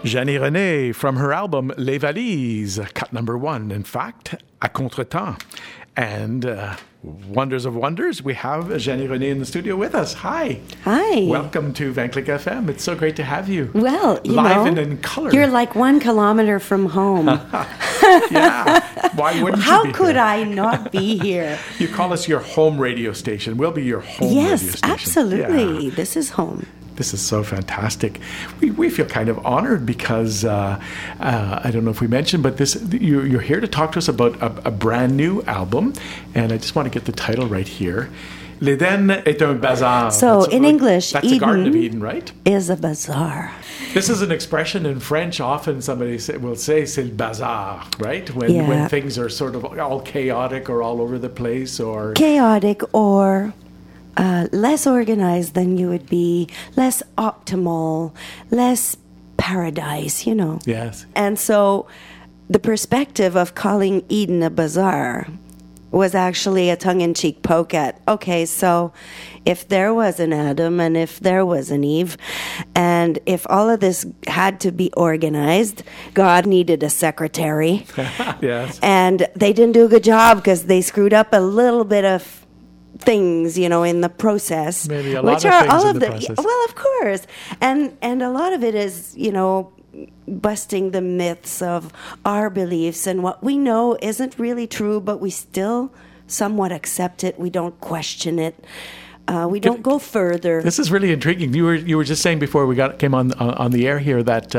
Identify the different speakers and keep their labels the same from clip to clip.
Speaker 1: Jeannie René from her album Les Valises, cut number 1, in fact, À Contretemps. And Wonders of Wonders, we have Jeannie René in the studio with us. Hi.
Speaker 2: Hi.
Speaker 1: Welcome to Vanklik FM. It's so great to have you.
Speaker 2: Well,
Speaker 1: Live and in color.
Speaker 2: You're like 1 kilometer from home.
Speaker 1: Yeah. Why wouldn't you
Speaker 2: How
Speaker 1: be
Speaker 2: could
Speaker 1: here?
Speaker 2: I not be here?
Speaker 1: You call us your home radio station. We'll be your home radio
Speaker 2: Yes,
Speaker 1: station.
Speaker 2: absolutely.
Speaker 1: Yeah.
Speaker 2: This is home.
Speaker 1: This is so fantastic. We feel kind of honored because I don't know if we mentioned, but you're here to talk to us about a brand new album, and I just want to get the title right here. L'Éden est un bazar.
Speaker 2: So in English,
Speaker 1: that's the Garden of Eden, right?
Speaker 2: Is a bazaar.
Speaker 1: This is an expression in French. Often somebody will say "c'est le bazar," right? When things are sort of all chaotic or all over the place, or
Speaker 2: chaotic or less organized than you would be, less optimal, less paradise, you know.
Speaker 1: Yes.
Speaker 2: And so the perspective of calling Eden a bazaar was actually a tongue-in-cheek poke at, okay, so if there was an Adam and if there was an Eve, and if all of this had to be organized, God needed a secretary.
Speaker 1: Yes.
Speaker 2: And they didn't do a good job because they screwed up a little bit of things, you know, in the process.
Speaker 1: Maybe a lot of things in the process.
Speaker 2: Well, of course. And a lot of it is, you know, busting the myths of our beliefs and what we know isn't really true, but we still somewhat accept it. We don't question it. We don't go further.
Speaker 1: This is really intriguing. You were just saying before we came on the air here that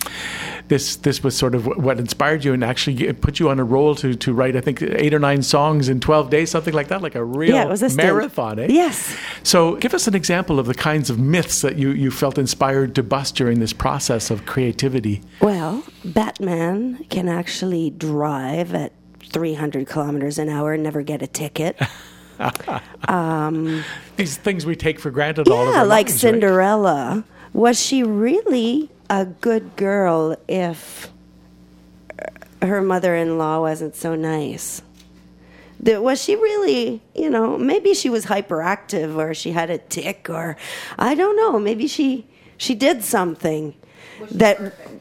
Speaker 1: this was sort of what inspired you and actually put you on a roll to write, I think, 8 or 9 songs in 12 days, something like that, like a real
Speaker 2: it was a
Speaker 1: marathon. Eh?
Speaker 2: Yes.
Speaker 1: So give us an example of the kinds of myths that you felt inspired to bust during this process of creativity.
Speaker 2: Well, Batman can actually drive at 300 kilometers an hour and never get a ticket.
Speaker 1: These things we take for granted all of our
Speaker 2: like
Speaker 1: lives,
Speaker 2: Cinderella.
Speaker 1: Right?
Speaker 2: Was she really a good girl if her mother-in-law wasn't so nice? Was she really, you know, maybe she was hyperactive or she had a tic or I don't know, maybe she did something that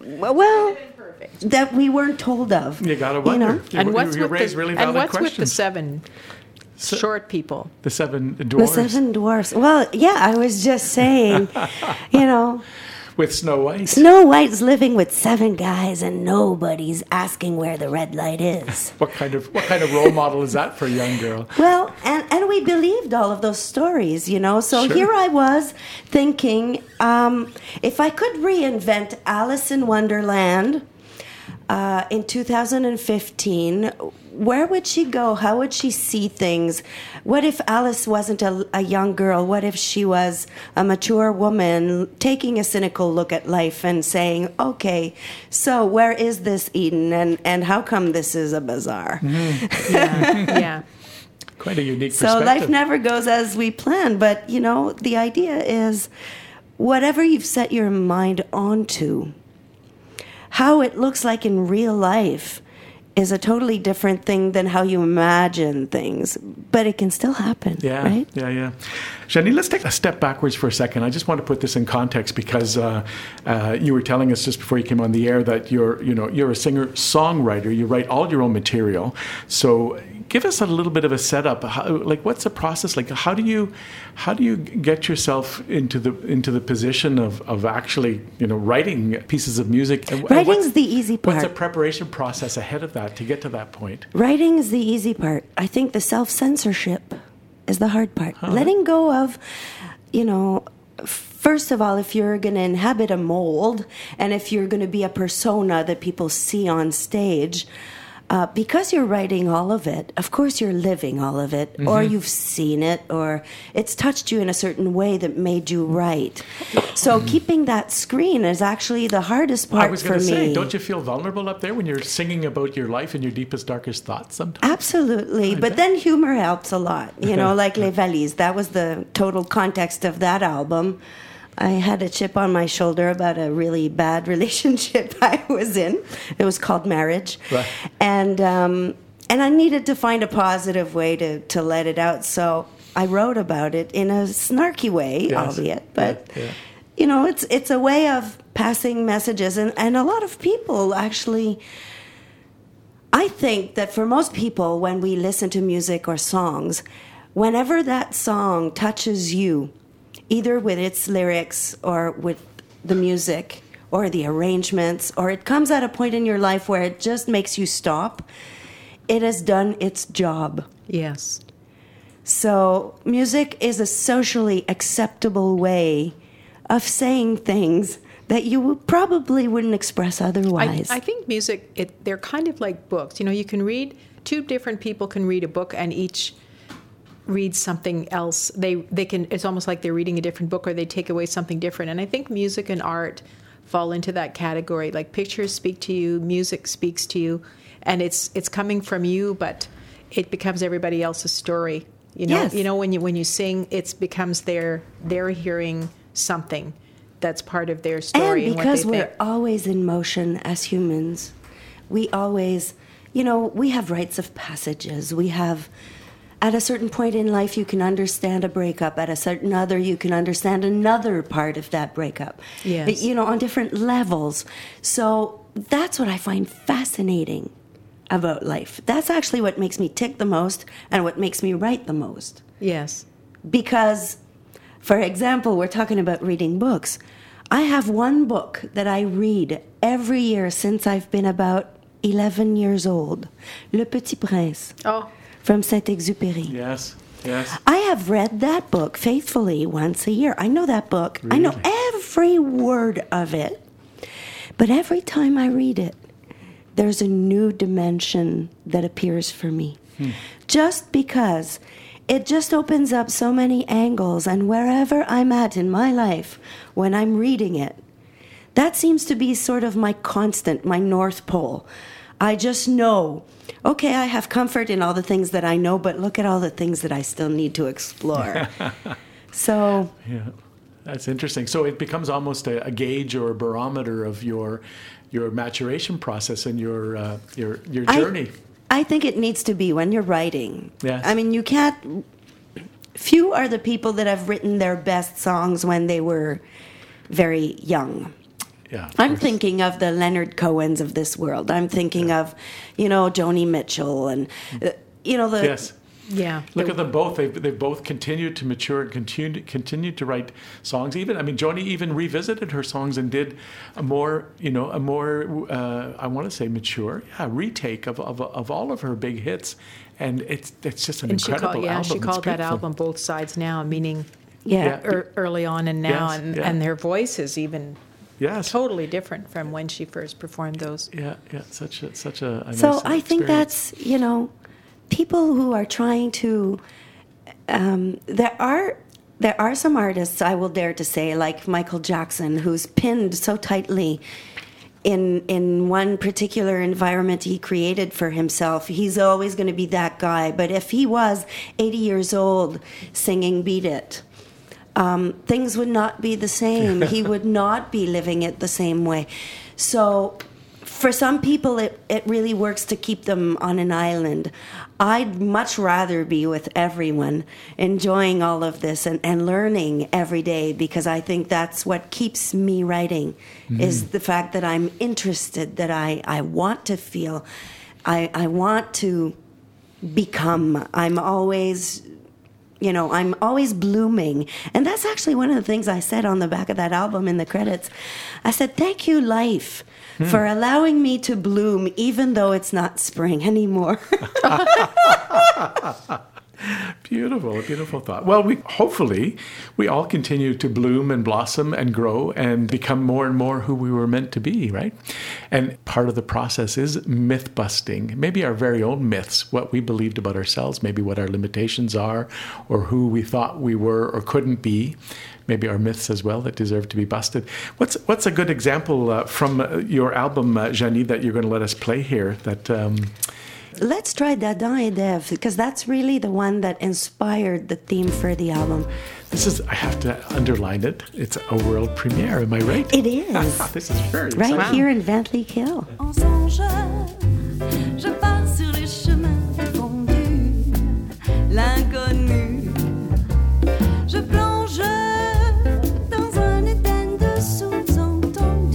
Speaker 2: that we weren't told of.
Speaker 1: You got to wonder.
Speaker 2: You know?
Speaker 1: And what's
Speaker 3: with the 7 short people?
Speaker 1: The 7 dwarfs.
Speaker 2: The 7 dwarfs. Well, yeah, I was just saying, you know.
Speaker 1: With Snow White.
Speaker 2: Snow White's living with 7 guys and nobody's asking where the red light is.
Speaker 1: What kind of role model is that for a young girl?
Speaker 2: Well, and we believed all of those stories, you know. So
Speaker 1: Sure.
Speaker 2: Here I was thinking, if I could reinvent Alice in Wonderland in 2015, where would she go? How would she see things? What if Alice wasn't a young girl? What if she was a mature woman taking a cynical look at life and saying, okay, so where is this Eden and how come this is a bazaar?
Speaker 1: Mm-hmm.
Speaker 3: Yeah.
Speaker 1: Quite a unique perspective.
Speaker 2: So life never goes as we plan, but, you know, the idea is whatever you've set your mind onto, how it looks like in real life is a totally different thing than how you imagine things, but it can still happen, right?
Speaker 1: Yeah. Jeannie, let's take a step backwards for a second. I just want to put this in context because you were telling us just before you came on the air that you're a singer-songwriter. You write all your own material. So give us a little bit of a setup. What's the process like? How do you get yourself into the position of actually writing pieces of music?
Speaker 2: Writing's the easy part.
Speaker 1: What's the preparation process ahead of that to get to that point?
Speaker 2: Writing is the easy part. I think the self-censorship is the hard part. Letting go of, first of all, if you're going to inhabit a mold and if you're going to be a persona that people see on stage, because you're writing all of it, of course you're living all of it, or you've seen it, or it's touched you in a certain way that made you write. So keeping that screen is actually the hardest part for me.
Speaker 1: I was going to say, don't you feel vulnerable up there when you're singing about your life and your deepest, darkest thoughts sometimes?
Speaker 2: Absolutely. But then humor helps a lot. Like Les Valises. That was the total context of that album. I had a chip on my shoulder about a really bad relationship I was in. It was called marriage. Right. And I needed to find a positive way to let it out. So I wrote about it in a snarky way, albeit. But, it's a way of passing messages. And a lot of people actually, I think that for most people, when we listen to music or songs, whenever that song touches you, either with its lyrics or with the music or the arrangements, or it comes at a point in your life where it just makes you stop, it has done its job.
Speaker 3: Yes.
Speaker 2: So music is a socially acceptable way of saying things that you probably wouldn't express otherwise.
Speaker 3: I think music, they're kind of like books. You know, you can read, two different people can read a book and each read something else. They can, it's almost like they're reading a different book or they take away something different. And I think music and art fall into that category. Like pictures speak to you, music speaks to you, and it's coming from you, but it becomes everybody else's story. You know,
Speaker 2: yes.
Speaker 3: You know, when you sing, it becomes they're hearing something that's part of their story.
Speaker 2: And because
Speaker 3: what they
Speaker 2: we're
Speaker 3: think.
Speaker 2: always in motion as humans, we always, we have rites of passages. We have, at a certain point in life, you can understand a breakup. At a certain other, you can understand another part of that breakup.
Speaker 3: Yes.
Speaker 2: On different levels. So that's what I find fascinating about life. That's actually what makes me tick the most and what makes me write the most.
Speaker 3: Yes.
Speaker 2: Because, for example, we're talking about reading books. I have one book that I read every year since I've been about 11 years old. Le Petit Prince.
Speaker 3: Oh.
Speaker 2: From Saint-Exupéry.
Speaker 1: Yes, yes.
Speaker 2: I have read that book faithfully once a year. I know that book. Really? I know every word of it. But every time I read it, there's a new dimension that appears for me. Just because it just opens up so many angles, and wherever I'm at in my life when I'm reading it, that seems to be sort of my constant, my North Pole. I just know, okay, I have comfort in all the things that I know, but look at all the things that I still need to explore. So...
Speaker 1: Yeah, that's interesting. So it becomes almost a gauge or a barometer of your maturation process and your journey.
Speaker 2: I think it needs to be when you're writing.
Speaker 1: Yes.
Speaker 2: I mean, you can't... Few are the people that have written their best songs when they were very young.
Speaker 1: Yeah,
Speaker 2: I'm thinking of the Leonard Cohens of this world. I'm thinking of, Joni Mitchell and, the...
Speaker 1: Yes.
Speaker 3: Yeah.
Speaker 1: Look at them both. They've both continued to mature and continued to write songs. Joni even revisited her songs and did a more I want to say mature, retake of all of her big hits. And it's just an incredible album.
Speaker 3: She called that album Both Sides Now, meaning
Speaker 2: Yeah.
Speaker 3: Early on and now,
Speaker 1: Yes,
Speaker 3: and their voice is even
Speaker 1: yes.
Speaker 3: totally different from when she first performed those.
Speaker 1: Yeah, such a nice
Speaker 2: So I think
Speaker 1: experience.
Speaker 2: that's, people who are trying to, there are some artists, I will dare to say, like Michael Jackson, who's pinned so tightly in one particular environment he created for himself. He's always going to be that guy. But if he was 80 years old singing Beat It, things would not be the same. He would not be living it the same way. So for some people, it really works to keep them on an island. I'd much rather be with everyone, enjoying all of this and learning every day, because I think that's what keeps me writing, is the fact that I'm interested, that I want to feel, I want to become. I'm always blooming. And that's actually one of the things I said on the back of that album in the credits. I said, thank you, life, for allowing me to bloom, even though it's not spring anymore.
Speaker 1: Beautiful, beautiful thought. Well, hopefully we all continue to bloom and blossom and grow and become more and more who we were meant to be, right? And part of the process is myth busting, maybe our very own myths, what we believed about ourselves, maybe what our limitations are, or who we thought we were or couldn't be. Maybe our myths as well that deserve to be busted. What's a good example from your album, Janie, that you're going to let us play here?
Speaker 2: Let's try Dadan et Dève, because that's really the one that inspired the theme for the album.
Speaker 1: I have to underline it. It's a world premiere, am I right?
Speaker 2: It is.
Speaker 1: This is very
Speaker 2: right
Speaker 1: exciting.
Speaker 2: here in Ventley Hill.
Speaker 4: En songeur, je pars sur les chemins défendus, l'inconnu. Je plonge dans un Éden de sous-entendus.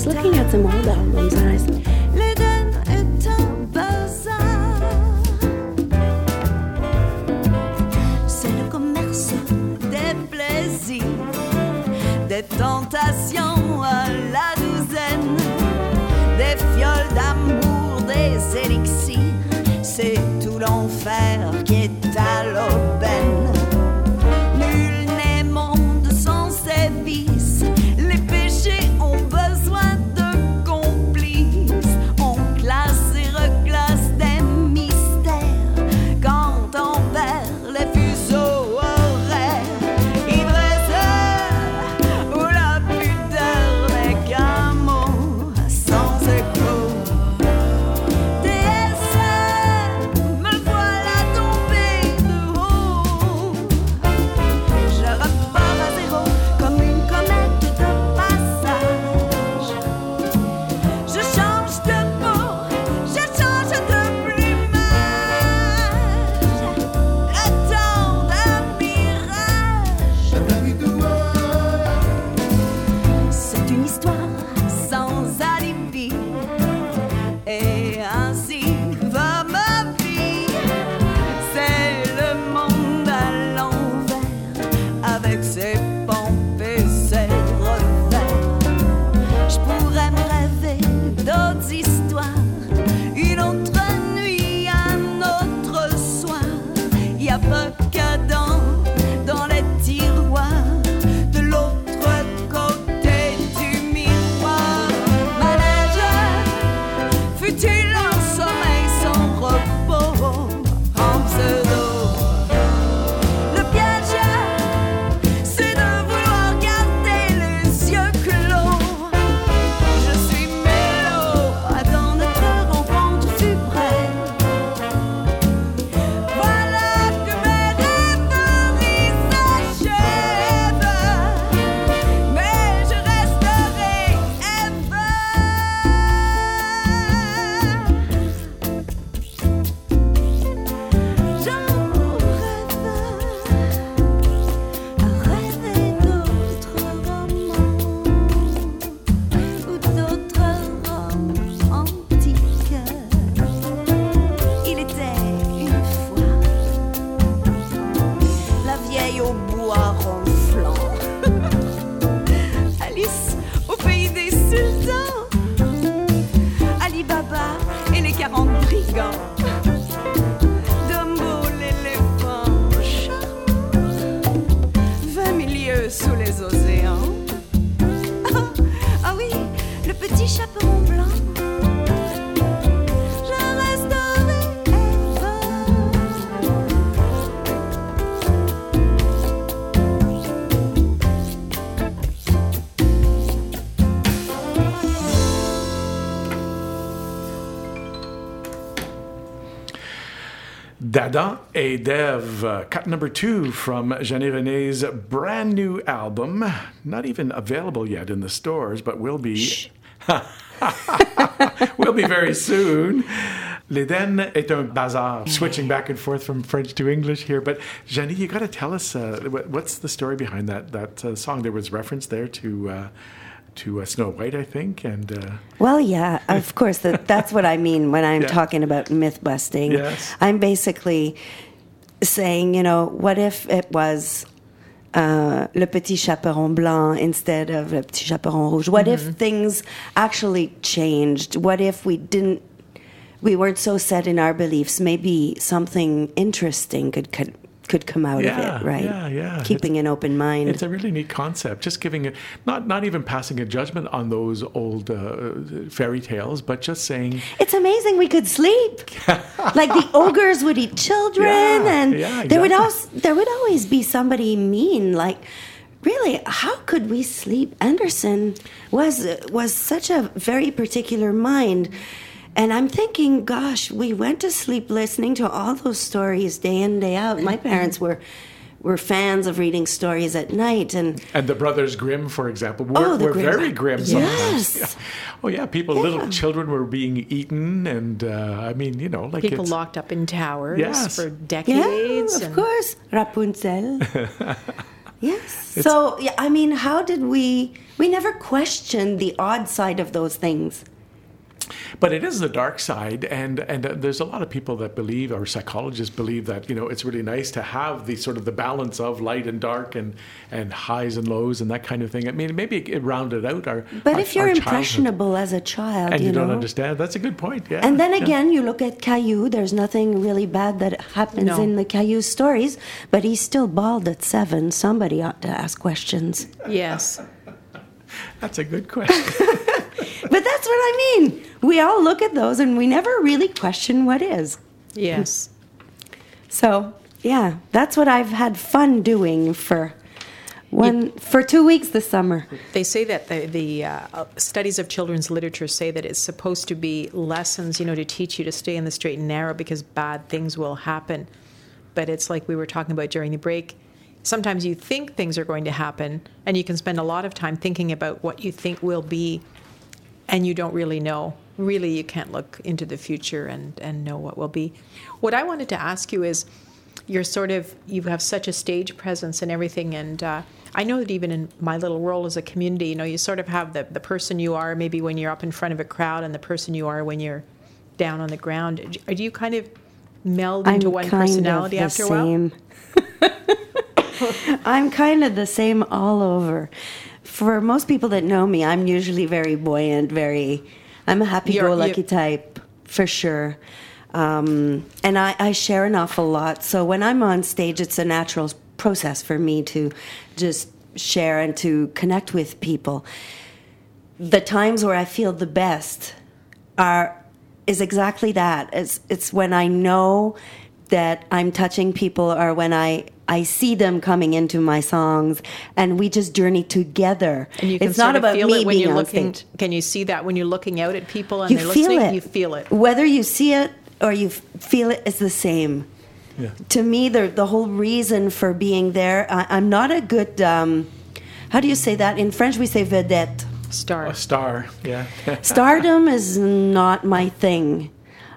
Speaker 2: looking at some old albums and I said,
Speaker 4: L'Éden est un bazar. C'est le commerce des plaisirs, des tentations à la douzaine, des fioles d'amour, des élixirs. C'est tout l'enfer qui est à l'aubaine. Nul n'est monde sans ses vices. Les péchés ont besoin de complices. On classe et reclasse des mystères quand on perd les fuseaux horaires. Ivresse où la pudeur n'est qu'un mot sans écho. Déesse, me voilà tombée de haut. Je repars à zéro comme une comète de passage. Je change de peau, je change de plumage. Le temps d'un mirage. C'est une histoire sans alibi. Et ainsi va ma vie. C'est le monde à l'envers, avec ses pompes et ses revers. Je pourrais me rêver d'autres histoires, une autre nuit, un autre soir. Y a pas qu'Adam dans les tiroirs, de l'autre côté du miroir. Manège, fut-il un sommeil sans repos, en pseudo? Le piège, c'est de vouloir garder les yeux clos. Je suis mélo, dans notre rencontre fut près. Voilà que mes rêveries s'achèvent, mais je resterai Eve. J'en rêve à rêver d'autres romans ou d'autres romans antiques. Il était une fois la vieille au bois ronflant, Alice au pays des sultans, Ali Baba et les 40 brigands, Dumbo l'éléphant charmant, 20 milieux sous les océans. Ah oui, le petit chaperon blanc. Je resterai Eva.
Speaker 1: Dada et Dev, cut number 2 from Jeannie René's brand new album. Not even available yet in the stores, but will be. Will be very soon. L'Éden est un bazar. Switching back and forth from French to English here. But Jeannie, you got to tell us what's the story behind that song. There was reference there to Snow White, I think, and
Speaker 2: well, yeah, of course. That's what I mean when I'm talking about myth busting.
Speaker 1: Yes.
Speaker 2: I'm basically saying, what if it was Le Petit Chaperon Blanc instead of Le Petit Chaperon Rouge? What if things actually changed? What if we weren't so set in our beliefs? Maybe something interesting could come out of it, right?
Speaker 1: Yeah.
Speaker 2: Keeping an open mind.
Speaker 1: It's a really neat concept. Just giving not even passing a judgment on those old fairy tales, but just saying
Speaker 2: it's amazing we could sleep. Like the ogres would eat children, and
Speaker 1: exactly.
Speaker 2: there would always be somebody mean. Like, really, how could we sleep? Anderson was such a very particular mind. And I'm thinking, gosh, we went to sleep listening to all those stories day in, day out. My parents were fans of reading stories at night. And
Speaker 1: the Brothers Grimm, for example, were very grim sometimes.
Speaker 2: Yes.
Speaker 1: Yeah. Little children were being eaten. And,
Speaker 3: People locked up in towers for decades.
Speaker 2: Yeah, of course. Rapunzel. Yes. So, yeah, I mean, how did we never questioned the odd side of those things.
Speaker 1: But it is the dark side, and there's a lot of people that believe, or psychologists believe, that it's really nice to have the sort of the balance of light and dark and highs and lows and that kind of thing. I mean, maybe it rounded out our.
Speaker 2: But if you're impressionable as a child,
Speaker 1: and you don't understand, that's a good point. Yeah.
Speaker 2: And then again, you look at Caillou. There's nothing really bad that happens in the Caillou stories, but he's still bald at 7. Somebody ought to ask questions.
Speaker 3: Yes.
Speaker 1: That's a good question.
Speaker 2: But that's what I mean. We all look at those and we never really question what is.
Speaker 3: Yes.
Speaker 2: So, yeah, that's what I've had fun doing for 2 weeks this summer.
Speaker 3: They say that the studies of children's literature say that it's supposed to be lessons, to teach you to stay in the straight and narrow because bad things will happen. But it's like we were talking about during the break. Sometimes you think things are going to happen, and you can spend a lot of time thinking about what you think will be, and you don't really know. Really, you can't look into the future and know what will be. What I wanted to ask you is, you have such a stage presence and everything, and I know that even in my little role as a community, you sort of have the person you are maybe when you're up in front of a crowd and the person you are when you're down on the ground. Do you kind of meld into one personality after a while?
Speaker 2: I'm kind of the same all over. For most people that know me, I'm usually very buoyant, I'm a happy-go-lucky type, for sure. And I share an awful lot. So when I'm on stage, it's a natural process for me to just share and to connect with people. The times where I feel the best is exactly that. It's when I know that I'm touching people, or when I see them coming into my songs, and we just journey together.
Speaker 3: And you can
Speaker 2: it's not about
Speaker 3: feel
Speaker 2: me
Speaker 3: it when
Speaker 2: being
Speaker 3: you're
Speaker 2: on
Speaker 3: looking.
Speaker 2: stage.
Speaker 3: Can you see that when you're looking out at people and
Speaker 2: You
Speaker 3: they're
Speaker 2: feel
Speaker 3: listening?
Speaker 2: it.
Speaker 3: You feel it.
Speaker 2: Whether you see it or you feel it, it's the same.
Speaker 1: Yeah.
Speaker 2: To me, the whole reason for being there, I'm not a good. How do you say that in French? We say vedette.
Speaker 3: Star.
Speaker 1: A star, yeah.
Speaker 2: Stardom is not my thing.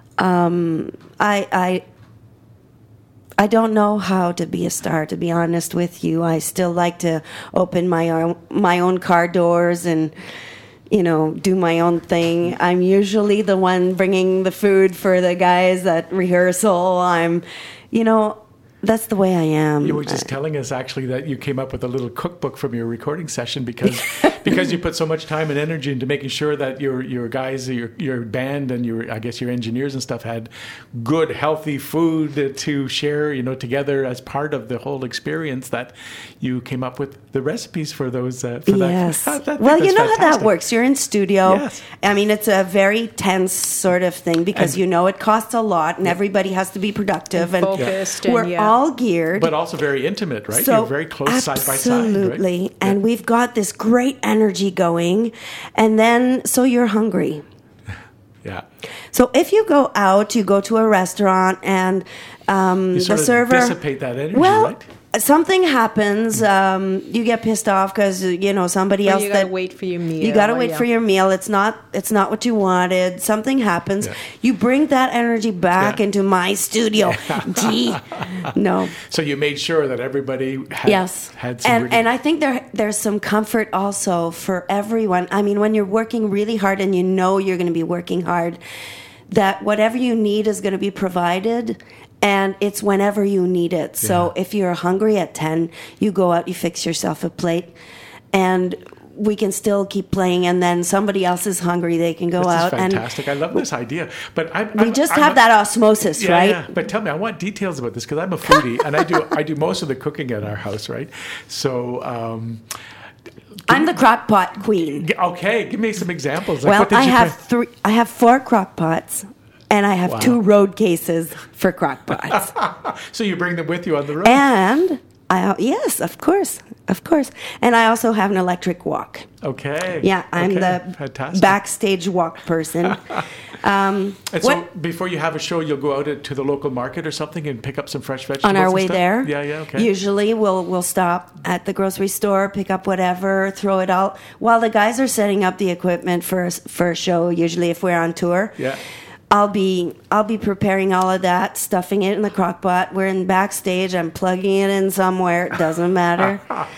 Speaker 2: I don't know how to be a star, to be honest with you. I still like to open my own car doors and, do my own thing. I'm usually the one bringing the food for the guys at rehearsal. That's the way I am.
Speaker 1: You were just telling us actually that you came up with a little cookbook from your recording session because you put so much time and energy into making sure that your guys, your band, and your engineers and stuff had good, healthy food to share, together as part of the whole experience. That you came up with the recipes for those.
Speaker 2: Yes.
Speaker 1: That.
Speaker 2: Well, you know
Speaker 1: fantastic.
Speaker 2: how that works. You're in studio.
Speaker 1: Yes.
Speaker 2: I mean, it's a very tense sort of thing because it costs a lot, and everybody has to be productive and
Speaker 3: focused.
Speaker 2: We're all geared,
Speaker 1: but also very intimate, right?
Speaker 2: So
Speaker 1: you're very close side by side.
Speaker 2: Absolutely.
Speaker 1: Right?
Speaker 2: And we've got this great energy going, and then so you're hungry.
Speaker 1: Yeah.
Speaker 2: So if you go out, you go to a restaurant, and
Speaker 1: you
Speaker 2: the server
Speaker 1: dissipate that energy, right?
Speaker 2: Something happens. You get pissed off because somebody else.
Speaker 3: You gotta wait for your meal.
Speaker 2: You gotta wait for your meal. It's not what you wanted. Something happens. Yeah. You bring that energy back into my studio. Gee, no.
Speaker 1: So you made sure that everybody had some.
Speaker 2: And I think there's some comfort also for everyone. I mean, when you're working really hard and you're going to be working hard, that whatever you need is going to be provided. And it's whenever you need it. So if you're hungry at 10, you go out, you fix yourself a plate, and we can still keep playing. And then somebody else is hungry, they can go out.
Speaker 1: This is fantastic. I love this idea. But
Speaker 2: we just have that osmosis, right?
Speaker 1: Yeah. But tell me, I want details about this because I'm a foodie and I do most of the cooking at our house, right? So.
Speaker 2: I'm the crock pot queen.
Speaker 1: Okay, give me some examples.
Speaker 2: Well, I have 4 crock pots. And I have 2 road cases for crock pots.
Speaker 1: So you bring them with you on the road?
Speaker 2: And yes, of course. And I also have an electric wok.
Speaker 1: Okay.
Speaker 2: Yeah, I'm the backstage wok person.
Speaker 1: And so before you have a show, you'll go out to the local market or something and pick up some fresh vegetables.
Speaker 2: On our way there.
Speaker 1: Yeah, okay.
Speaker 2: Usually we'll stop at the grocery store, pick up whatever, throw it out while the guys are setting up the equipment for a show. Usually, if we're on tour.
Speaker 1: Yeah.
Speaker 2: I'll be preparing all of that, stuffing it in the crock pot. We're in backstage. I'm plugging it in somewhere. It doesn't matter.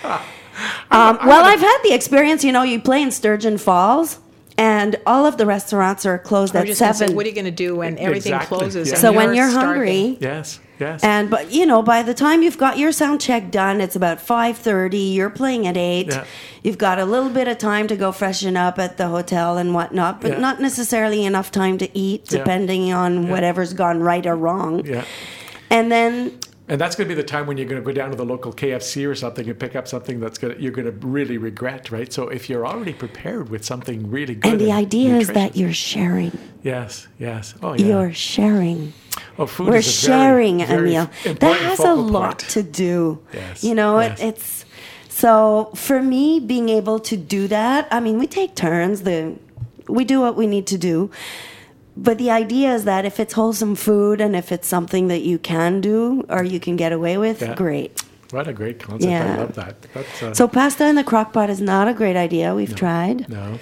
Speaker 2: Well, I've had the experience. You play in Sturgeon Falls, and all of the restaurants are closed at 7.
Speaker 3: What are you going to do when everything
Speaker 1: Exactly,
Speaker 3: closes?
Speaker 1: yeah.
Speaker 3: and
Speaker 2: So when you're
Speaker 3: starving?
Speaker 2: hungry,
Speaker 1: Yes.
Speaker 2: and but by the time you've got your sound check done, it's about 5:30. You're playing at 8.
Speaker 1: Yeah.
Speaker 2: You've got a little bit of time to go freshen up at the hotel and whatnot, but
Speaker 1: Yeah.
Speaker 2: not necessarily enough time to eat,
Speaker 1: Yeah.
Speaker 2: depending on whatever's gone right or wrong.
Speaker 1: Yeah.
Speaker 2: And then
Speaker 1: And that's going to be the time when you're going to go down to the local KFC or something and pick up something you're going to really regret, right? So if you're already prepared with something really good,
Speaker 2: and the idea is that
Speaker 1: nutritious-
Speaker 2: you're sharing.
Speaker 1: yes. Oh yeah.
Speaker 2: You're sharing.
Speaker 1: Oh, food
Speaker 2: We're
Speaker 1: is a very,
Speaker 2: sharing a
Speaker 1: very
Speaker 2: meal. That
Speaker 1: important
Speaker 2: has a
Speaker 1: focal
Speaker 2: lot
Speaker 1: point.
Speaker 2: to do.
Speaker 1: Yes, yes.
Speaker 2: It's so for me being able to do that. I mean, we take turns. We do what we need to do. But the idea is that if it's wholesome food and if it's something that you can do or you can get away with,
Speaker 1: Yeah.
Speaker 2: great.
Speaker 1: What a great concept!
Speaker 2: Yeah.
Speaker 1: I love that. That's,
Speaker 2: So pasta in the crock pot is not a great idea. We've tried.
Speaker 1: no.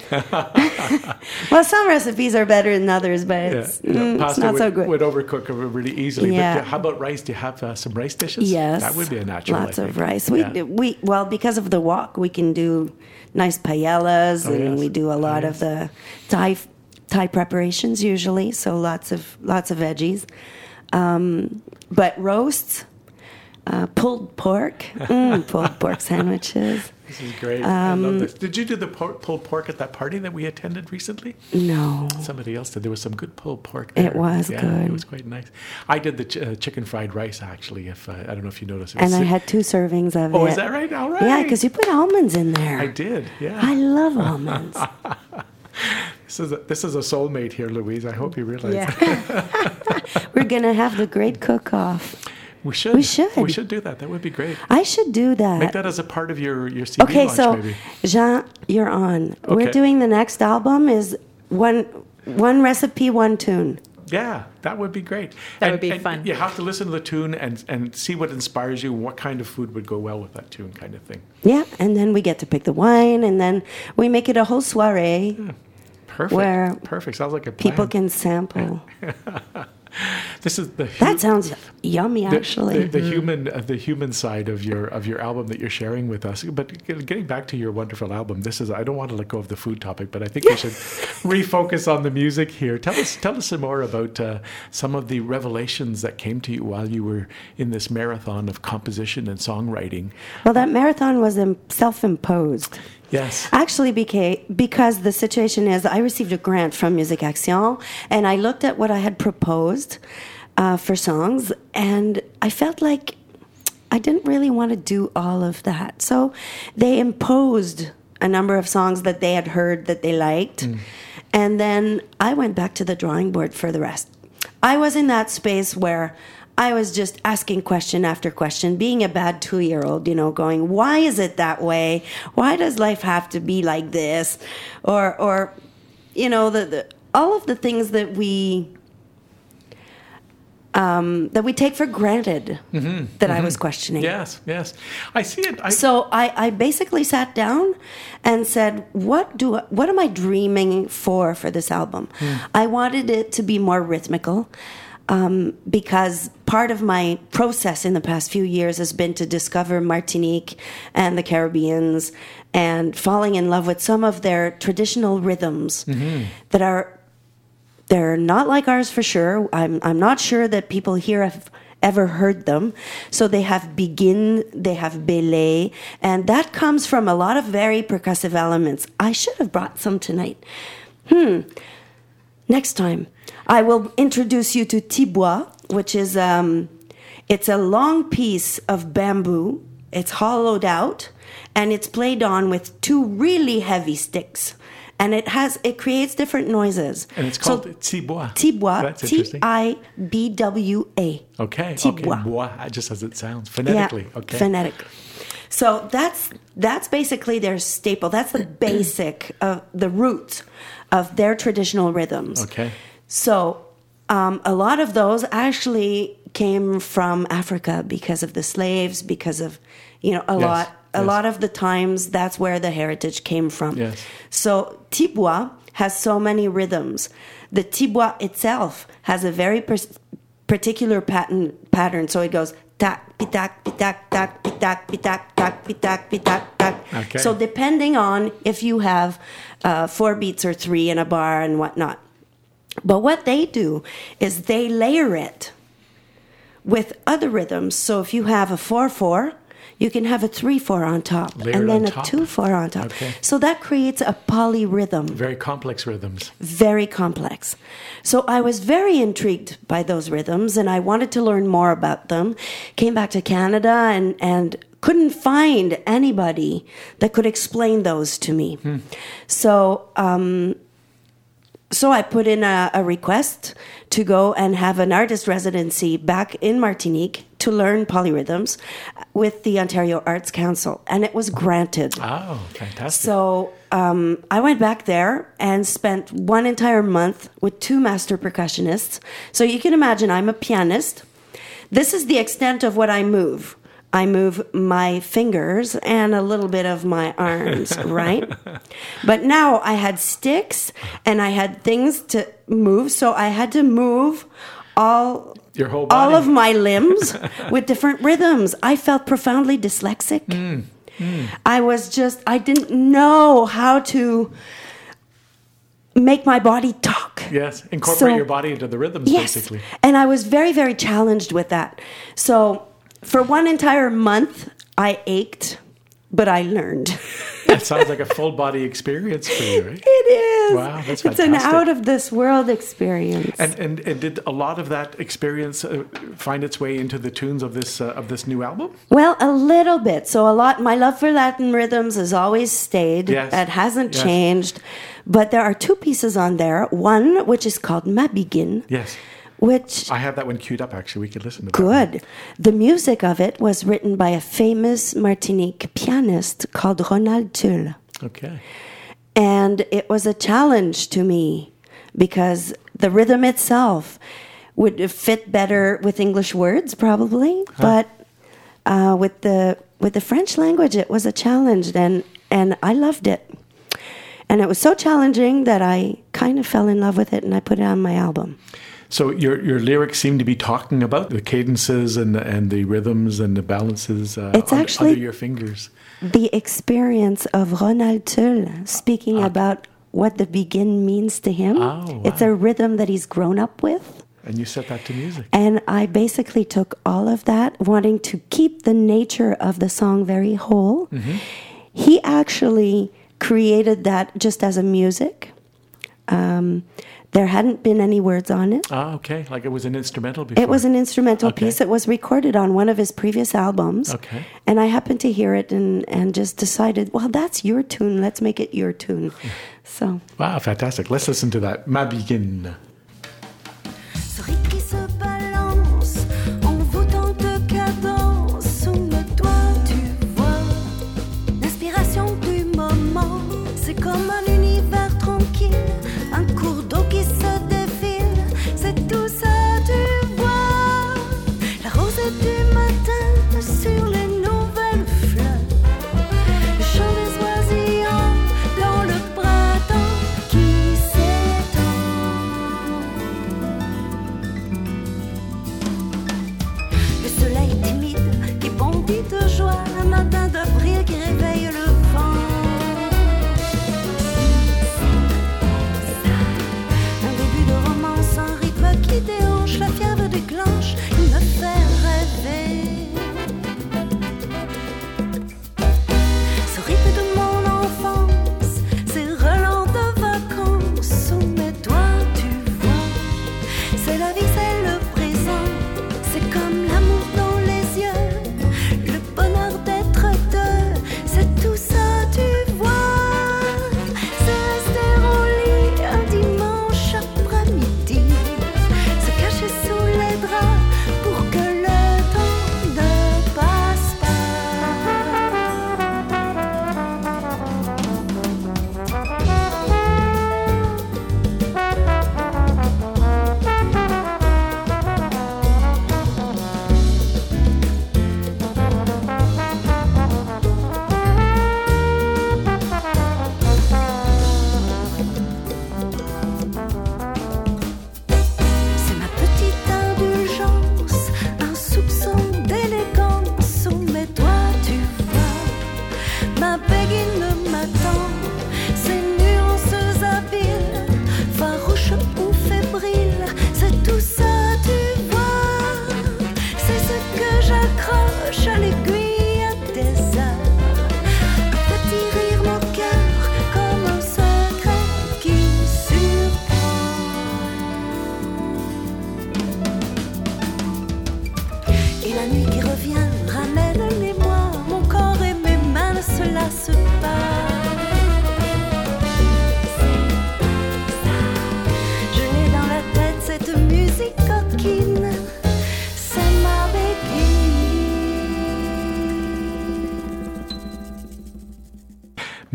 Speaker 2: Well, some recipes are better than others, but
Speaker 1: Yeah.
Speaker 2: it's
Speaker 1: Pasta
Speaker 2: not
Speaker 1: would,
Speaker 2: so good.
Speaker 1: would overcook it really easily.
Speaker 2: Yeah.
Speaker 1: But how about rice? Do you have some rice dishes?
Speaker 2: Yes,
Speaker 1: That would be a natural.
Speaker 2: Lots
Speaker 1: I
Speaker 2: of
Speaker 1: think.
Speaker 2: rice.
Speaker 1: Yeah.
Speaker 2: We well, because of the walk, we can do nice paellas,
Speaker 1: Oh,
Speaker 2: and
Speaker 1: yes.
Speaker 2: we do a lot of the Thai preparations usually. So lots of veggies, but roasts, pulled pork sandwiches.
Speaker 1: This is great. I love this. Did you do the pulled pork at that party that we attended recently?
Speaker 2: No,
Speaker 1: Somebody else did. There was some good pulled pork there.
Speaker 2: It was
Speaker 1: yeah,
Speaker 2: good.
Speaker 1: It was quite nice. I did the chicken fried rice, actually. If I don't know if you noticed.
Speaker 2: and I had 2 servings of it.
Speaker 1: Oh, is that right? All right.
Speaker 2: Yeah, because you put almonds in there.
Speaker 1: I did, yeah.
Speaker 2: I love almonds.
Speaker 1: This is a soulmate here, Louise. I hope you realize that.
Speaker 3: Yeah.
Speaker 2: We're gonna have the great cook-off.
Speaker 1: We should.
Speaker 2: We should.
Speaker 1: We should do that. That would be great.
Speaker 2: I should do that.
Speaker 1: Make that as a part of your CD
Speaker 2: Okay,
Speaker 1: launch,
Speaker 2: so
Speaker 1: maybe.
Speaker 2: Jean, you're on. We're
Speaker 1: Okay.
Speaker 2: doing the next album is one recipe, one tune.
Speaker 1: Yeah, that would be great.
Speaker 3: That would be fun.
Speaker 1: You have to listen to the tune and see what inspires you, what kind of food would go well with that tune, kind of thing.
Speaker 2: Yeah, and then we get to pick the wine, and then we make it a whole soiree.
Speaker 1: Perfect.
Speaker 2: Where
Speaker 1: Perfect. Sounds like a plan.
Speaker 2: People can sample.
Speaker 1: This is the
Speaker 2: That sounds yummy, actually.
Speaker 1: the human side of your album that you're sharing with us. But getting back to your wonderful album, I don't want to let go of the food topic, but I think we should refocus on the music here. Tell us some more about some of the revelations that came to you while you were in this marathon of composition and songwriting.
Speaker 2: Well, that marathon was self-imposed.
Speaker 1: Yes.
Speaker 2: Actually, because the situation is, I received a grant from Musique Action, and I looked at what I had proposed for songs, and I felt like I didn't really want to do all of that. So they imposed a number of songs that they had heard that they liked, and then I went back to the drawing board for the rest. I was in that space where I was just asking question after question, being a bad 2-year-old, going, why is it that way? Why does life have to be like this? Or all of the things that we take for granted that I was questioning.
Speaker 1: Yes. I see it.
Speaker 2: So I basically sat down and said, what am I dreaming for this album? I wanted it to be more rhythmical. Because part of my process in the past few years has been to discover Martinique and the Caribbeans and falling in love with some of their traditional rhythms that they're not like ours for sure. I'm not sure that people here have ever heard them. So they have begin, they have belay, and that comes from a lot of very percussive elements. I should have brought some tonight. Next time, I will introduce you to tibois, which is it's a long piece of bamboo. It's hollowed out, and it's played on with 2 really heavy sticks, and it creates different noises.
Speaker 1: And it's called tibois.
Speaker 2: Tibois,
Speaker 1: That's interesting.
Speaker 2: T-I-B-W-A.
Speaker 1: Okay.
Speaker 2: Tibois.
Speaker 1: Okay. Bois, just as it sounds phonetically.
Speaker 2: Yeah,
Speaker 1: okay.
Speaker 2: phonetically. So that's basically their staple. That's the basic of the roots of their traditional rhythms.
Speaker 1: Okay.
Speaker 2: So a lot of those actually came from Africa because of the slaves, because of a lot of the times that's where the heritage came from.
Speaker 1: Yes.
Speaker 2: So tibois has so many rhythms. The tibois itself has a very particular pattern. So it goes tak, pitak, pitak, tak, pitak, pitak, tak, pitak, pitak, tak.
Speaker 1: Okay.
Speaker 2: So depending on if you have 4 beats or 3 in a bar and whatnot. But what they do is they layer it with other rhythms. So if you have a 4/4, you can have a 3/4 on top,
Speaker 1: Layered
Speaker 2: and then
Speaker 1: on
Speaker 2: a
Speaker 1: top.
Speaker 2: 2/4 on top.
Speaker 1: Okay.
Speaker 2: So that creates a polyrhythm.
Speaker 1: Very complex rhythms.
Speaker 2: Very complex. So I was very intrigued by those rhythms, and I wanted to learn more about them. Came back to Canada and couldn't find anybody that could explain those to me. So I put in a request to go and have an artist residency back in Martinique to learn polyrhythms with the Ontario Arts Council, and it was granted.
Speaker 1: Oh, fantastic.
Speaker 2: So I went back there and spent 1 entire month with 2 master percussionists. So you can imagine I'm a pianist. This is the extent of what I move. I move my fingers and a little bit of my arms, right? But now I had sticks and I had things to move. So I had to move
Speaker 1: Your whole body.
Speaker 2: all of my limbs with different rhythms. I felt profoundly dyslexic. I didn't know how to make my body talk.
Speaker 1: Yes, incorporate
Speaker 2: So-
Speaker 1: your body into the rhythms,
Speaker 2: Yes.
Speaker 1: basically.
Speaker 2: And I was very, very challenged with that. So for 1 entire month, I ached, but I learned.
Speaker 1: That sounds like a full body experience for you, right?
Speaker 2: It is.
Speaker 1: Wow, that's
Speaker 2: It's an
Speaker 1: fantastic.
Speaker 2: out of this world experience.
Speaker 1: And did a lot of that experience find its way into the tunes of this new album?
Speaker 2: Well, a little bit. So my love for Latin rhythms has always stayed.
Speaker 1: Yes.
Speaker 2: That hasn't
Speaker 1: Yes.
Speaker 2: changed. But there are 2 pieces on there. One, which is called Ma Begin,
Speaker 1: Yes.
Speaker 2: which
Speaker 1: I have that one queued up, actually. We could listen to that. one.
Speaker 2: good. The music of it was written by a famous Martinique pianist called Ronald Tulle.
Speaker 1: Okay.
Speaker 2: And it was a challenge to me because the rhythm itself would fit better with English words, probably. But with the French language, it was a challenge, and I loved it. And it was so challenging that I kind of fell in love with it, and I put it on my album.
Speaker 1: So your lyrics seem to be talking about the cadences and the rhythms and the balances
Speaker 2: It's actually-
Speaker 1: under your fingers.
Speaker 2: The experience of Ronald Tulle speaking about what the begin means to him.
Speaker 1: Oh,
Speaker 2: It's
Speaker 1: wow.
Speaker 2: a rhythm that he's grown up with.
Speaker 1: And you set that to music.
Speaker 2: And I basically took all of that, wanting to keep the nature of the song very whole.
Speaker 1: Mm-hmm.
Speaker 2: He actually created that just as a music. There hadn't been any words on it.
Speaker 1: Ah, okay. Like it was an instrumental before.
Speaker 2: It was an instrumental
Speaker 1: Okay.
Speaker 2: piece. It was recorded on one of his previous albums.
Speaker 1: Okay.
Speaker 2: And I happened to hear it and just decided, well, that's your tune. Let's make it your tune. So
Speaker 1: Wow, fantastic. Let's listen to that. Ma Begin.
Speaker 4: Ce rythme qui se balance en envoûtante cadence sous le doigt, tu vois l'inspiration du moment. C'est comme un univers tranquille, un cours d'eau qui se défile. C'est tout ça, tu vois. La rosée du matin sur les nouvelles fleurs. Le chant des oisillons dans le printemps qui s'étend.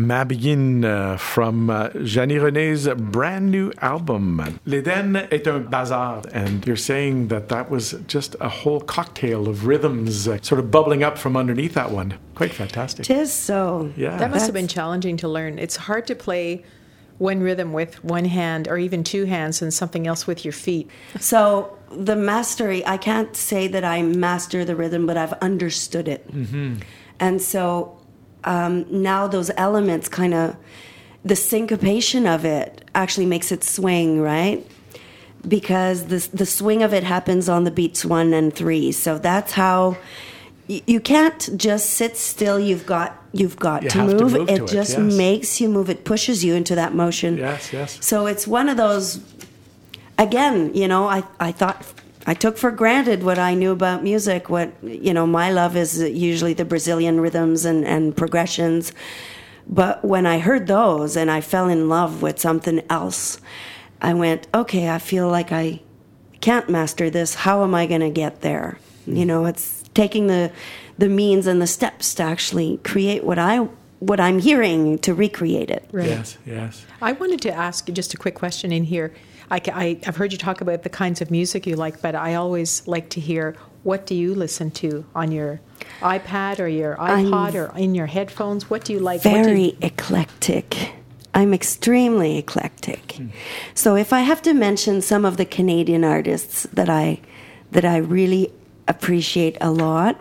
Speaker 1: Mabillon from Jeannie René's brand new album. L'Éden est un bazar, and you're saying that was just a whole cocktail of rhythms sort of bubbling up from underneath that one. Quite fantastic.
Speaker 2: Tis so.
Speaker 1: Yeah.
Speaker 3: That must have been challenging to learn. It's hard to play one rhythm with one hand or even two hands and something else with your feet.
Speaker 2: So the mastery, I can't say that I master the rhythm, but I've understood it. Mm-hmm. And so now those elements kind of, the syncopation of it actually makes it swing, right? Because the swing of it happens on the beats 1 and 3. So that's how you can't just sit still. You've got
Speaker 1: You
Speaker 2: to
Speaker 1: have to
Speaker 2: move.
Speaker 1: move to
Speaker 2: It
Speaker 1: it,
Speaker 2: just
Speaker 1: yes.
Speaker 2: makes you move. It pushes you into that motion.
Speaker 1: Yes, yes.
Speaker 2: So it's one of those. Again, I thought I took for granted what I knew about music. What my love is usually the Brazilian rhythms and progressions. But when I heard those and I fell in love with something else, I went, okay, I feel like I can't master this. How am I going to get there? It's taking the means and the steps to actually create what I'm hearing, to recreate it.
Speaker 3: Right.
Speaker 1: Yes, yes.
Speaker 3: I wanted to ask you just a quick question in here. I've heard you talk about the kinds of music you like, but I always like to hear, what do you listen to on your iPad or your iPod or in your headphones? What do you like?
Speaker 2: Very eclectic. I'm extremely eclectic. So if I have to mention some of the Canadian artists that I really appreciate a lot,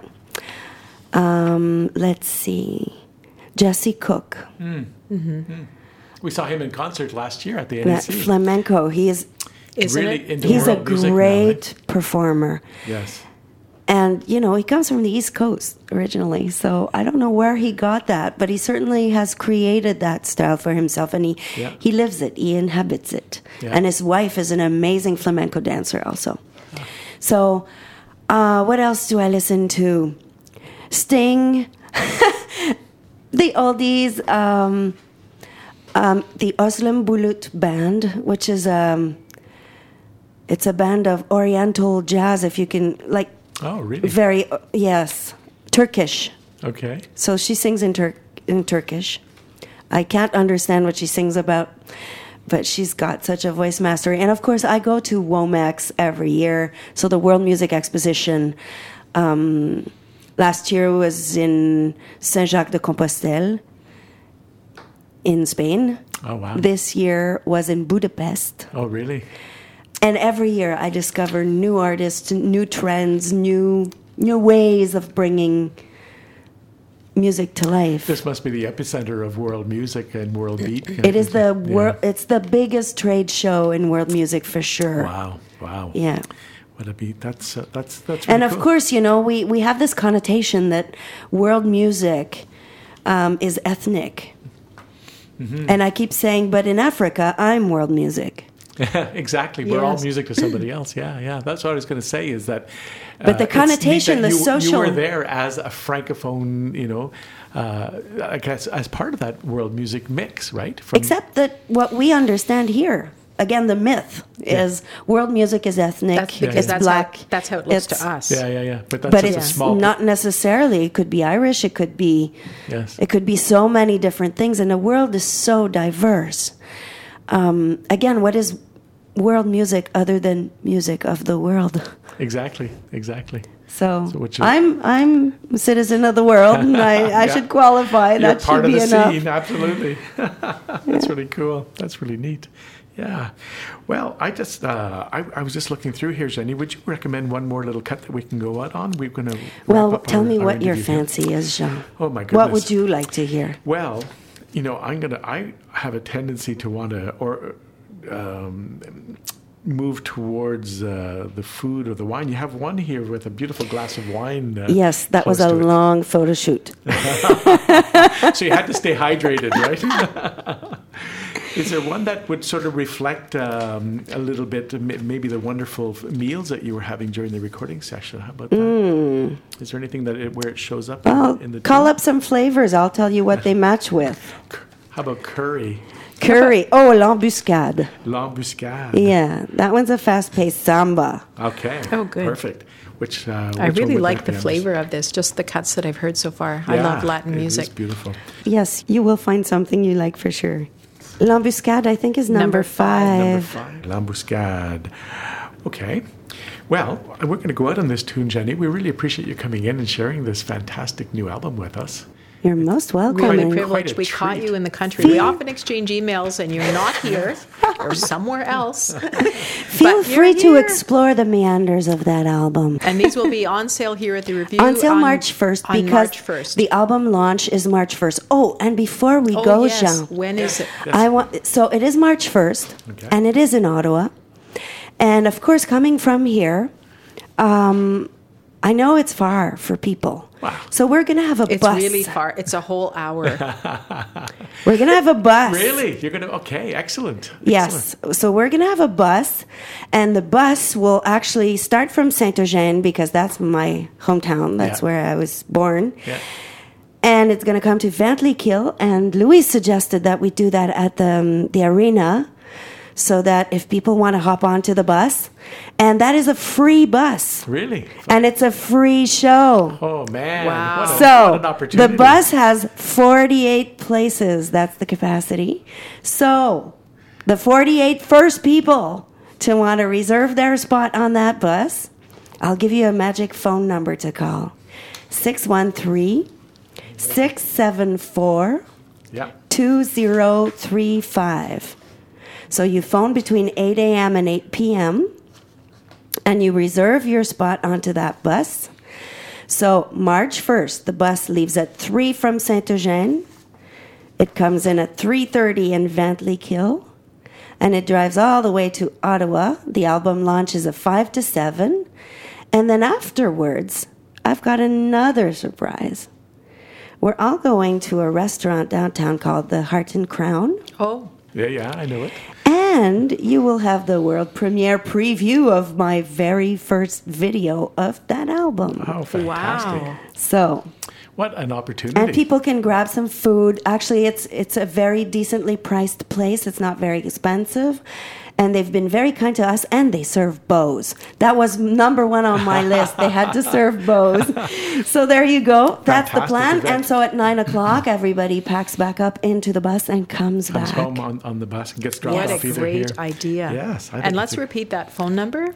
Speaker 2: let's see, Jesse Cook.
Speaker 1: We saw him in concert last year at the
Speaker 2: That
Speaker 1: NEC.
Speaker 2: flamenco. He is
Speaker 3: Isn't
Speaker 1: really
Speaker 3: it?
Speaker 1: into
Speaker 2: he's a
Speaker 1: world music now,
Speaker 2: great performer.
Speaker 1: Yes.
Speaker 2: And, he comes from the East Coast originally. So I don't know where he got that, but he certainly has created that style for himself. And he lives it. He inhabits it.
Speaker 1: Yeah.
Speaker 2: And his wife is an amazing flamenco dancer also. So what else do I listen to? Sting. The oldies. The Özlem Bulut Band, which is it's a band of Oriental jazz, if you can, like,
Speaker 1: Oh, really?
Speaker 2: very, yes, Turkish.
Speaker 1: Okay.
Speaker 2: So she sings in Turkish. I can't understand what she sings about, but she's got such a voice mastery. And of course, I go to WOMEX every year. So the World Music Exposition last year was in Saint-Jacques de Compostelle in Spain.
Speaker 1: Oh, wow.
Speaker 2: This year was in Budapest.
Speaker 1: Oh, really?
Speaker 2: And every year I discover new artists, new trends, new ways of bringing music to life.
Speaker 1: This must be the epicenter of world music and world beat.
Speaker 2: It is it's the biggest trade show in world music for sure.
Speaker 1: Wow, wow.
Speaker 2: Yeah.
Speaker 1: What a beat. That's really
Speaker 2: And of
Speaker 1: cool.
Speaker 2: course, we have this connotation that world music is ethnic. Mm-hmm. And I keep saying, but in Africa, I'm world music.
Speaker 1: Exactly. We're all
Speaker 3: Yes.
Speaker 1: music to somebody else. Yeah. That's what I was going to say is that.
Speaker 2: But the
Speaker 1: it's
Speaker 2: connotation,
Speaker 1: neat that
Speaker 2: the
Speaker 1: you
Speaker 2: social.
Speaker 1: were there as a francophone, I guess, as part of that world music mix, right?
Speaker 2: Except that what we understand here, again, the myth is world music is ethnic.
Speaker 3: That's because
Speaker 2: it's black.
Speaker 3: that's how it looks
Speaker 2: it's-
Speaker 3: to us.
Speaker 1: Yeah. But that's
Speaker 2: But
Speaker 1: just a
Speaker 2: it's
Speaker 1: small.
Speaker 2: not necessarily. It could be Irish. It could be.
Speaker 1: Yes.
Speaker 2: It could be so many different things, and the world is so diverse. Again, what is world music other than music of the world?
Speaker 1: Exactly.
Speaker 2: So
Speaker 1: which is-
Speaker 2: I'm a citizen of the world, and I should qualify.
Speaker 1: You're
Speaker 2: That
Speaker 1: part
Speaker 2: should
Speaker 1: of
Speaker 2: be
Speaker 1: the
Speaker 2: enough.
Speaker 1: scene, absolutely. That's really cool. That's really neat. Yeah. Well, I just I was just looking through here, Jenny. Would you recommend one more little cut that we can go out on? We're going to.
Speaker 2: Well, tell me what your fancy is, Jean.
Speaker 1: Oh my goodness.
Speaker 2: What would you like to hear?
Speaker 1: Well, I have a tendency to want to move towards the food or the wine. You have one here with a beautiful glass of wine.
Speaker 2: Yes, that was
Speaker 1: close
Speaker 2: a
Speaker 1: to it.
Speaker 2: long photo shoot.
Speaker 1: So you had to stay hydrated, right? Is there one that would sort of reflect a little bit, maybe the wonderful meals that you were having during the recording session? How about that? Is there anything where it shows up
Speaker 2: Well,
Speaker 1: in the
Speaker 2: call
Speaker 1: tune?
Speaker 2: up some flavors. I'll tell you what they match with.
Speaker 1: How about curry?
Speaker 2: Curry. Oh, l'embuscade.
Speaker 1: L'embuscade.
Speaker 2: Yeah, that one's a fast-paced samba.
Speaker 1: Okay.
Speaker 3: Oh, good.
Speaker 1: Perfect. Which
Speaker 3: I
Speaker 1: one
Speaker 3: really
Speaker 1: would
Speaker 3: like
Speaker 1: that
Speaker 3: the
Speaker 1: be on
Speaker 3: flavor of this, just the cuts that I've heard so far. I
Speaker 1: Yeah,
Speaker 3: love Latin music.
Speaker 1: It is beautiful.
Speaker 2: Yes, you will find something you like for sure. L'embuscade, I think, is number
Speaker 3: Number five.
Speaker 2: 5.
Speaker 1: L'embuscade. Okay. Well, we're going to go out on this tune, Jenny. We really appreciate you coming in and sharing this fantastic new album with us.
Speaker 2: You're most welcome.
Speaker 3: Really
Speaker 2: and-
Speaker 3: privileged.
Speaker 1: Quite a
Speaker 3: We caught
Speaker 1: treat.
Speaker 3: you in the country. We often exchange emails, and you're not here or somewhere else.
Speaker 2: Feel
Speaker 3: But you're
Speaker 2: free to
Speaker 3: here.
Speaker 2: explore the meanders of that album.
Speaker 3: And these will be on sale here at the Review
Speaker 2: Until March 1st,
Speaker 3: on
Speaker 2: because
Speaker 3: March 1st.
Speaker 2: the album launch is March 1st. Oh, and before we
Speaker 3: Oh,
Speaker 2: go,
Speaker 3: yes.
Speaker 2: Jean,
Speaker 3: When is it?
Speaker 2: so it is March 1st,
Speaker 1: Okay.
Speaker 2: and it is in Ottawa. And of course, coming from here, I know it's far for people.
Speaker 1: Wow.
Speaker 2: So we're going to have a
Speaker 3: It's
Speaker 2: bus.
Speaker 3: really far. It's a whole hour.
Speaker 2: We're going to have a bus.
Speaker 1: Really? You're going to... Okay, excellent.
Speaker 2: Yes. So we're going to have a bus, and the bus will actually start from Saint-Eugène because that's my hometown. That's
Speaker 1: Yeah.
Speaker 2: where I was born.
Speaker 1: Yeah.
Speaker 2: And it's going to come to Ventlikill, and Louise suggested that we do that at the arena so that if people want to hop onto the bus, and that is a free bus.
Speaker 1: Really?
Speaker 2: And it's a free show.
Speaker 1: Oh, man.
Speaker 3: Wow.
Speaker 1: What, what
Speaker 2: So
Speaker 1: an opportunity.
Speaker 2: the bus has 48 places. That's the capacity. So the 48 first people to want to reserve their spot on that bus, I'll give you a magic phone number to call. 613-674-2035.
Speaker 1: Yeah.
Speaker 2: So you phone between 8 a.m. and 8 p.m. and you reserve your spot onto that bus. So March 1st, the bus leaves at 3 from Saint-Eugène. It comes in at 3:30 in Ventlikill, and it drives all the way to Ottawa. The album launches at 5 to 7. And then afterwards, I've got another surprise. We're all going to a restaurant downtown called the Heart and Crown.
Speaker 3: Oh,
Speaker 1: Yeah, I know it.
Speaker 2: And you will have the world premiere preview of my very first video of that album.
Speaker 1: Oh, fantastic.
Speaker 3: wow.
Speaker 2: So,
Speaker 1: What an opportunity.
Speaker 2: and people can grab some food. Actually, it's a very decently priced place. It's not very expensive. And they've been very kind to us, and they serve bows. That was number 1 on my list. They had to serve bows. So there you go. That's the
Speaker 1: Fantastic
Speaker 2: plan.
Speaker 1: event.
Speaker 2: And so at 9 o'clock, everybody packs back up into the bus and comes
Speaker 1: Comes
Speaker 2: back.
Speaker 1: home on the bus and gets dropped
Speaker 3: What
Speaker 1: off
Speaker 3: a
Speaker 1: either
Speaker 3: great
Speaker 1: here.
Speaker 3: idea.
Speaker 1: Yes. I think
Speaker 3: And let's
Speaker 1: it's a-
Speaker 3: repeat that phone number.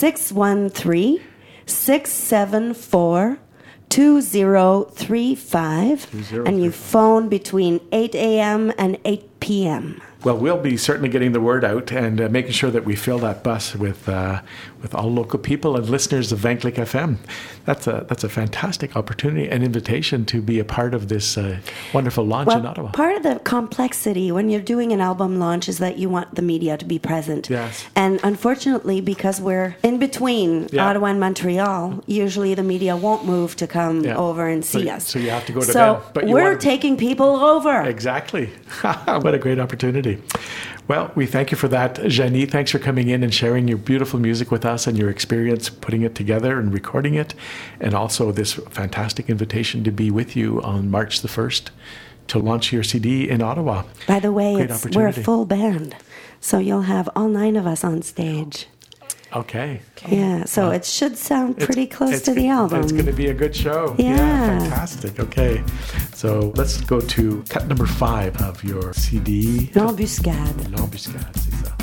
Speaker 2: 613-674-2035. And you phone between 8 a.m. and 8 p.m.
Speaker 1: Well, we'll be certainly getting the word out and making sure that we fill that bus with all local people and listeners of Vanklik FM. That's a fantastic opportunity and invitation to be a part of this wonderful launch in Ottawa.
Speaker 2: Part of the complexity when you're doing an album launch is that you want the media to be present.
Speaker 1: Yes.
Speaker 2: And unfortunately, because we're in between
Speaker 1: Yeah.
Speaker 2: Ottawa and Montreal, usually the media won't move to come
Speaker 1: Yeah.
Speaker 2: over and see
Speaker 1: So-
Speaker 2: us.
Speaker 1: so you have to go to
Speaker 2: So
Speaker 1: them. But you
Speaker 2: we're
Speaker 1: wanna-
Speaker 2: taking people over.
Speaker 1: Exactly. What a great opportunity. Well, we thank you for that, Janie. Thanks for coming in and sharing your beautiful music with us and your experience putting it together and recording it, and also this fantastic invitation to be with you on March the 1st to launch your CD in Ottawa.
Speaker 2: By the way,
Speaker 1: Great
Speaker 2: we're a
Speaker 1: opportunity.
Speaker 2: full band. So you'll have all 9 of us on stage.
Speaker 1: Okay.
Speaker 2: Yeah, so it should sound pretty close to the album.
Speaker 1: It's going to be a good show.
Speaker 2: Yeah.
Speaker 1: Fantastic. Okay. So let's go to cut number 5 of your CD.
Speaker 2: L'embuscade.
Speaker 1: L'embuscade, c'est ça.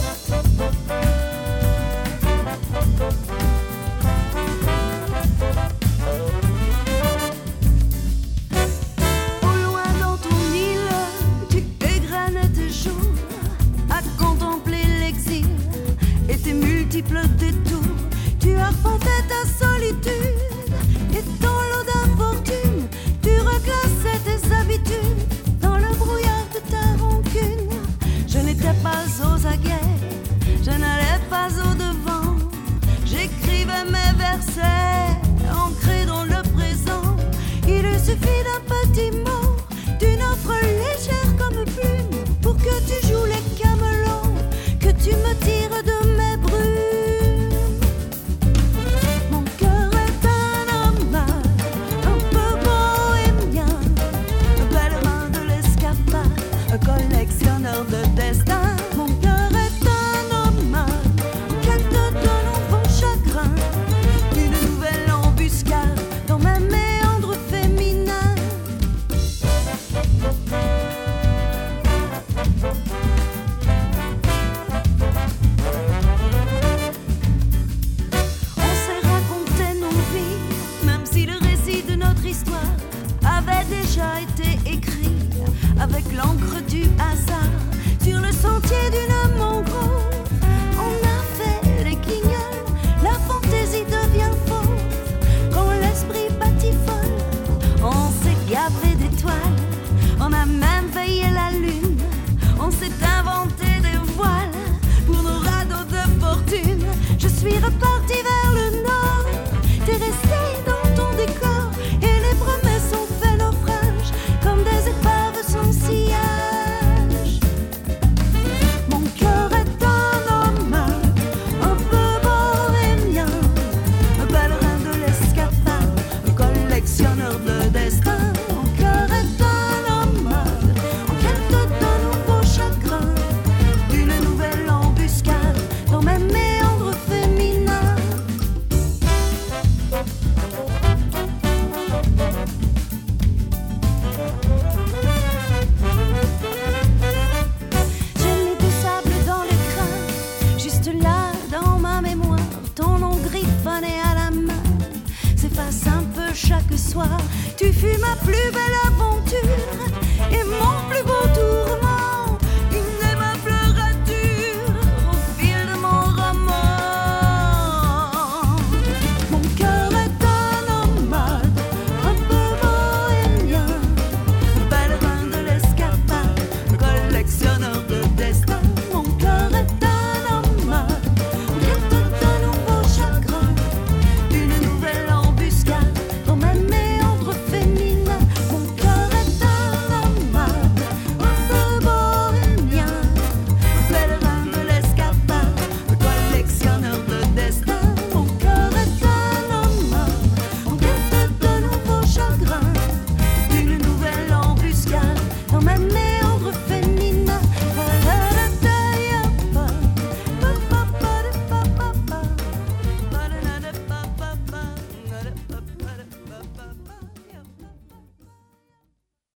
Speaker 4: Au loin dans ton île, tu égrenais tes jours à contempler l'exil et tes multiples détours. Tu arpentais ta solitude et dans l'eau d'infortune, tu reclassais tes habitudes dans le brouillard de ta rancune. Je n'étais pas aux aguets, je n'allais pas au-devant. J'écrivais mes versets ancrés dans le présent. Il suffit d'un petit mot, d'une offre légère comme plume, pour que tu joues les camelons, que tu me tires de mes brumes. Mon cœur est un homme ton nom griffonné à la main s'efface un peu chaque soir. Tu fus ma plus belle aventure et mon plus beau tour.